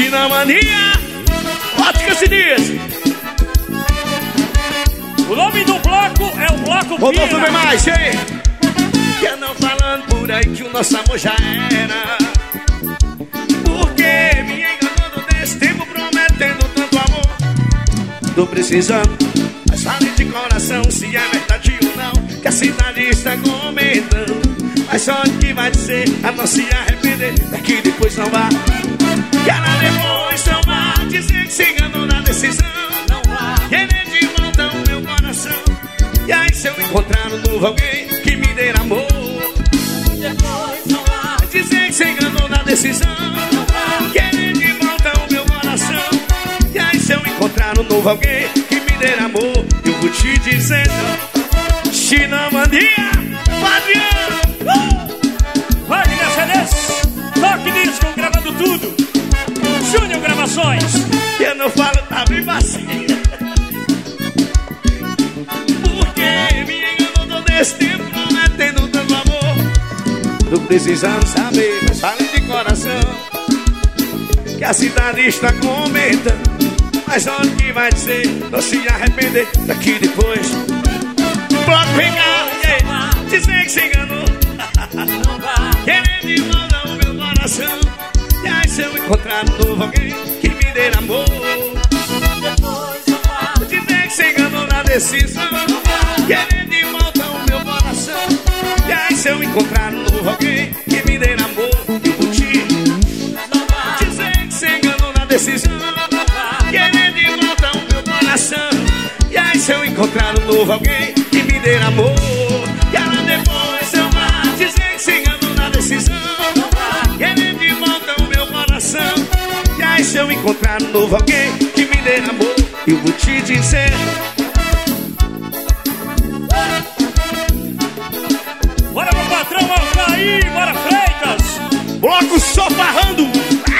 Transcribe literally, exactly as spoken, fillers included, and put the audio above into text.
Chinamania, Ótica Sinistro. O nome do bloco é o Bloco Rodolfo vem mais, hein? Que andam falando por aí que o nosso amor já era. Porque me enganou todo esse tempo prometendo tanto amor. Tô precisando, mas fale de coração se é verdade ou não, que a cidade está comentando. Mas só que vai dizer a não se arrepender, daqui depois não vá. Que ela depois não vá dizer que se enganou na decisão. Não vá querer de volta o meu coração. E aí se eu encontrar um novo alguém que me dê amor, depois não vá dizer que se enganou na decisão. Não vá querer de volta o meu coração. E aí se eu encontrar um novo alguém que me dê amor, eu vou te dizer não. Chinamania, Fabiano, uh! Wagner C Ds, Toque Disco, gravando tudo. Júnior Gravações. Eu não falo, tá bem vacina. Porque me enganou todo esse tempo prometendo tanto amor. Tô precisando saber, mas fale de coração, que a cidade está comentando. Mas olha que vai dizer, não se arrepender daqui depois. Pode pegar, yeah, dizer que se enganou. Querer de volta o meu coração. E aí se eu encontrar um novo alguém que me dê amor, dizer que se enganou na decisão. Querer de volta o meu coração. E aí se eu encontrar um novo alguém que me dê amor, eu vou te dizer que se enganou na decisão. Querer de volta o meu coração. E aí se eu encontrar um novo alguém que me dê amor, e ela depois eu vá dizer que se enganou na decisão. Querer de volta o meu coração. E aí se eu encontrar um novo alguém que me dê amor, eu vou te dizer. Bora meu patrão, Alcaí, bora Freitas. Bloco só farrando.